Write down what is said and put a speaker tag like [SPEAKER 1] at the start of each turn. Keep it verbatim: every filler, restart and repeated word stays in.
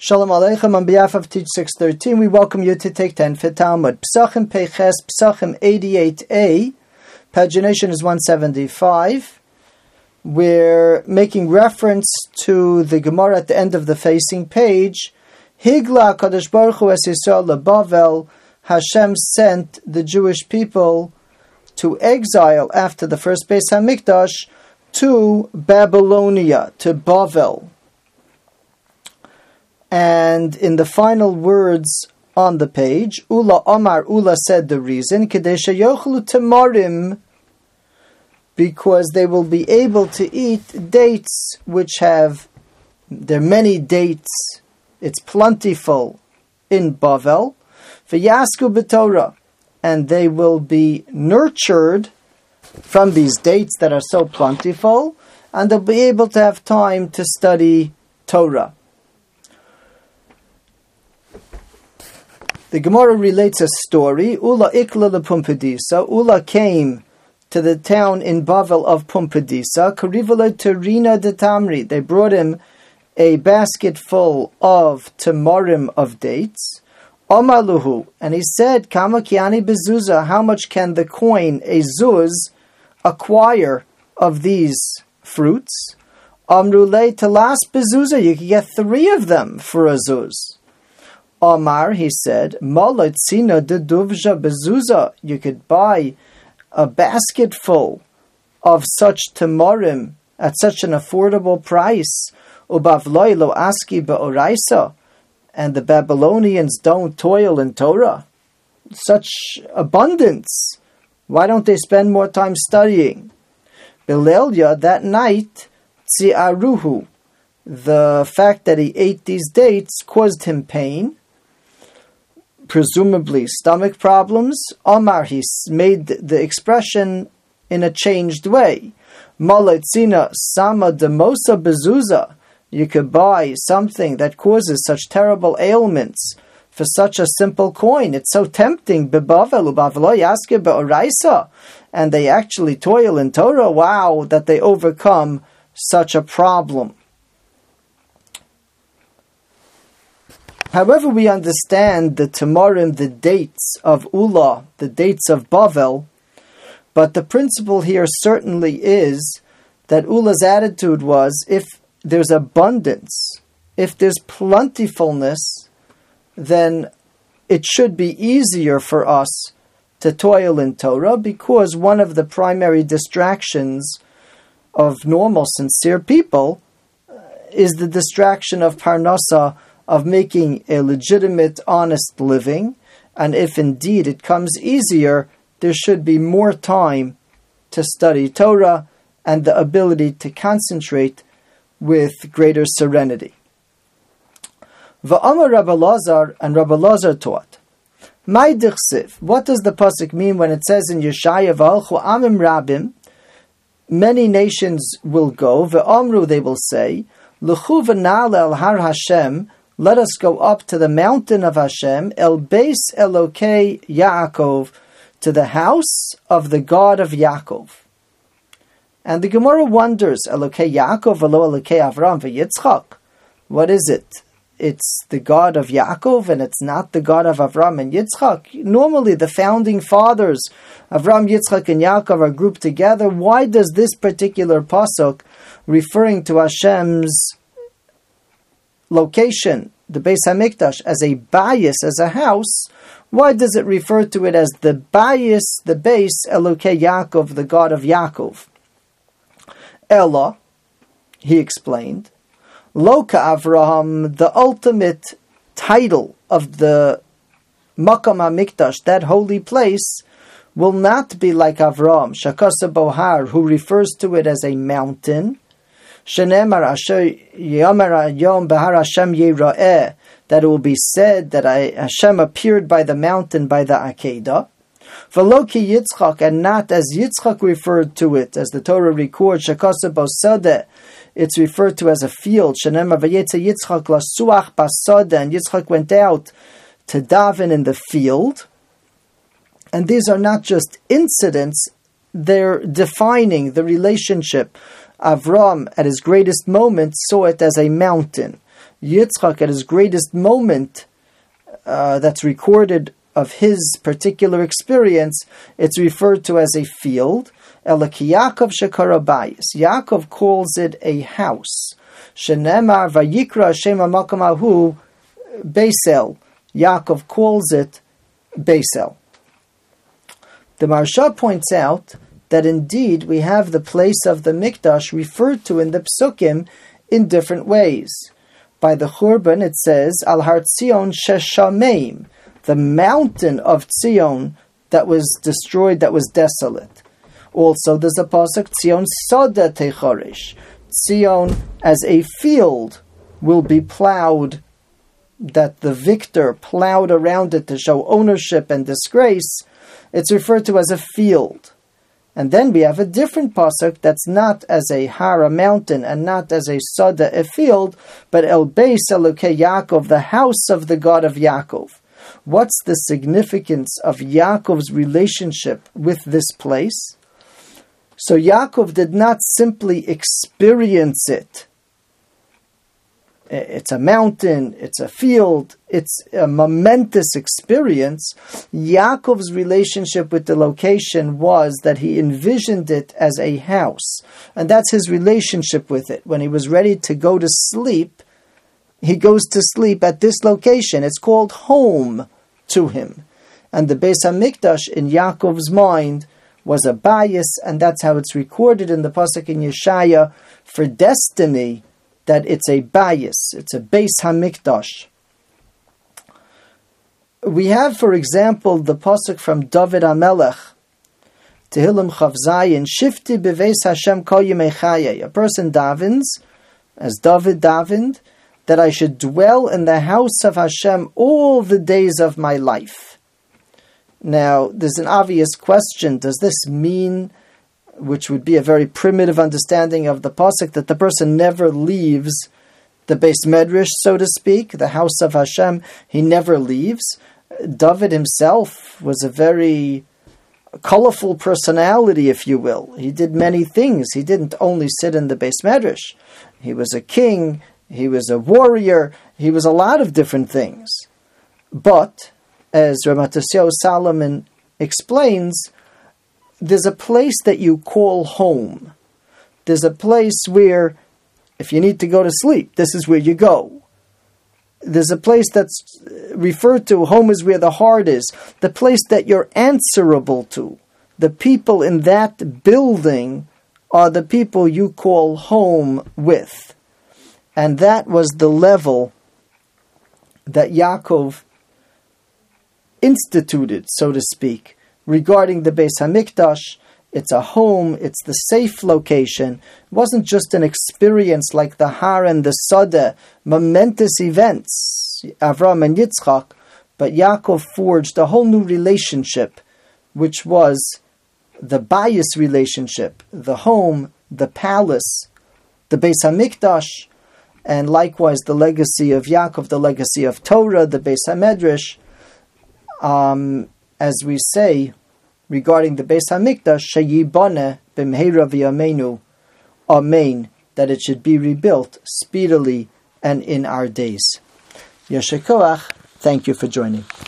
[SPEAKER 1] Shalom Aleichem, on behalf of Teach six thirteen, we welcome you to take ten for Talmud. Psachim Peiches, Psachim eighty-eight A, pagination is one seventy-five. We're making reference to the Gemara at the end of the facing page. Higla Kadosh Baruch Hu es Yisrael leBavel, Hashem sent the Jewish people to exile after the first Beis HaMikdash to Babylonia, to Bavel. And in the final words on the page, Ula Omar, Ula said the reason, Kadesha Yochlu Tamarim, because they will be able to eat dates which have, there are many dates, it's plentiful in Bavel, V'yasku b'Torah, and they will be nurtured from these dates that are so plentiful, and they'll be able to have time to study Torah. The Gemara relates a story. Ula ikla lePumbedisa. Ula came to the town in Bavel of Pumbedisa. Karivala terina de tamri. They brought him a basket full of tamarim of dates. Amaluhu, and he said, Kama kiani bezuza. How much can the coin, a zuz, acquire of these fruits? Amrule talas bezuza. You can get three of them for a zuz. Omar, he said, Malatzina de duvja bezuza. You could buy a basket full of such tamarim at such an affordable price. Ubavloi lo aski beoraisa. And the Babylonians don't toil in Torah. Such abundance. Why don't they spend more time studying? Bilelya, that night, tziaruhu. The fact that he ate these dates caused him pain. Presumably stomach problems. Omar, he made the expression in a changed way. Malatzina sama demosa bezuza. You could buy something that causes such terrible ailments for such a simple coin. It's so tempting. Bebavel ubavlo yaske beoraisa, and they actually toil in Torah. Wow, that they overcome such a problem. However, we understand the tamarim, the dates of Ula, the dates of Bavel, but the principle here certainly is that Ula's attitude was, if there's abundance, if there's plentifulness, then it should be easier for us to toil in Torah, because one of the primary distractions of normal, sincere people is the distraction of parnasa, of making a legitimate, honest living, and if indeed it comes easier, there should be more time to study Torah and the ability to concentrate with greater serenity. Va'amar Rabbi Lazar, and Rabbi Lazar taught, Mai dichsiv, what does the pasuk mean when it says in Yeshaya, V'alchu amim rabim, many nations will go, V'amru, they will say, L'chu v'na'ale al har Hashem, let us go up to the mountain of Hashem, El Beis Elokei Yaakov, to the house of the God of Yaakov. And the Gemara wonders, Elokei Yaakov, Velo Elokei Avram v'Yitzchak. What is it? It's the God of Yaakov, and it's not the God of Avram and Yitzchak. Normally, the founding fathers, Avram, Yitzchak, and Yaakov, are grouped together. Why does this particular pasuk, referring to Hashem's location, the Beis HaMikdash, as a bayis, as a house, why does it refer to it as the bayis, the base, Elokei Yaakov, the God of Yaakov? Ella, he explained, Loka Avraham, the ultimate title of the Makam HaMikdash, that holy place, will not be like Avraham, Shakasa Bohar, who refers to it as a mountain, Shenemar Asher Yamar Yom Behar Hashem Yira'eh, that it will be said that I, Hashem appeared by the mountain, by the Akedah. V'loki Yitzchak, and not as Yitzchak referred to it, as the Torah records, Shekasa Bosadeh, it's referred to as a field. Shenemar Vayetze Yitzchak Lasuach Basadeh, and Yitzchak went out to daven in the field. And these are not just incidents, they're defining the relationship. Avram, at his greatest moment, saw it as a mountain. Yitzchak, at his greatest moment, uh, that's recorded of his particular experience, it's referred to as a field. Elaki Yaakov shekara bayis. Yaakov calls it a house. Shenemar vayikra Shem hamakom ahu Beisel. Yaakov calls it Beisel. The Maharsha points out that indeed we have the place of the Mikdash referred to in the Psukim in different ways. By the Churban it says, Al Har Tzion Sheshameim, the mountain of Tzion that was destroyed, that was desolate. Also there's a pasuk, Tzion Soda Techoresh, Tzion as a field will be plowed, that the victor plowed around it to show ownership and disgrace. It's referred to as a field. And then we have a different pasuk that's not as a har, a mountain, and not as a sada, a field, but El Beis Elokei Yaakov, the house of the God of Yaakov. What's the significance of Yaakov's relationship with this place? So Yaakov did not simply experience it. It's a mountain, it's a field, it's a momentous experience. Yaakov's relationship with the location was that he envisioned it as a house. And that's his relationship with it. When he was ready to go to sleep, he goes to sleep at this location. It's called home to him. And the Beis HaMikdash in Yaakov's mind was a bias, and that's how it's recorded in the pasuk in Yeshaya for destiny, that it's a bias, it's a Beis HaMikdash. We have, for example, the pasuk from David HaMelech, Tehillim Chav Zayin, Shifti Beveis Hashem Kol Yemei Chayei. A person davens, as David davened, that I should dwell in the house of Hashem all the days of my life. Now, there's an obvious question. Does this mean, which would be a very primitive understanding of the pasuk, that the person never leaves the Beis Medrash, so to speak, the house of Hashem? He never leaves. David himself was a very colorful personality, if you will. He did many things. He didn't only sit in the Beis Medrash. He was a king. He was a warrior. He was a lot of different things. But, as Ramatosyahu Solomon explains, there's a place that you call home. There's a place where, if you need to go to sleep, this is where you go. There's a place that's referred to, home is where the heart is, the place that you're answerable to. The people in that building are the people you call home with. And that was the level that Yaakov instituted, so to speak, regarding the Beis HaMikdash. It's a home, it's the safe location. It wasn't just an experience like the Har and the Sada, momentous events, Avram and Yitzchak, but Yaakov forged a whole new relationship, which was the bias relationship, the home, the palace, the Beis HaMikdash, and likewise the legacy of Yaakov, the legacy of Torah, the Beis HaMedrash. Um, as we say regarding the Beis HaMikdash, Sheyibane b'mheira v'yameinu, Amen, that it should be rebuilt speedily and in our days. Yasher koach, thank you for joining.